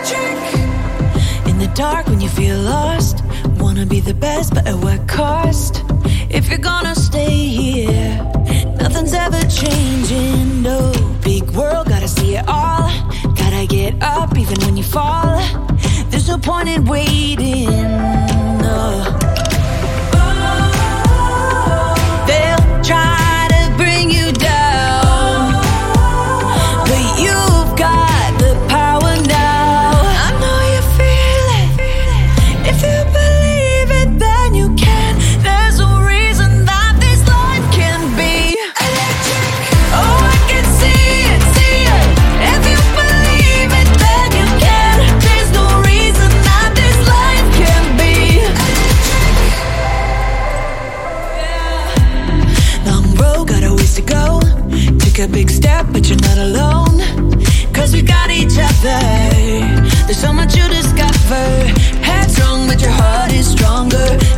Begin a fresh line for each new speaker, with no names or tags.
In the dark when you feel lost, wanna be the best but at what cost? If you're gonna stay here, nothing's ever changing, no. Big world, gotta see it all. Gotta get up even when you fall. There's no point in waiting, no. They'll try to bring you down, but you've got the power now. I know you feel it. If you believe it, then you can. There's no reason that this life can be electric. Oh, I can see it, see it. If you believe it, then you can. There's no reason that this life can be electric. Yeah. Long road, got a ways to go. Take a big step, but you're not alone. 'Cause we got each other. There's so much you discover. Headstrong, but your heart is stronger.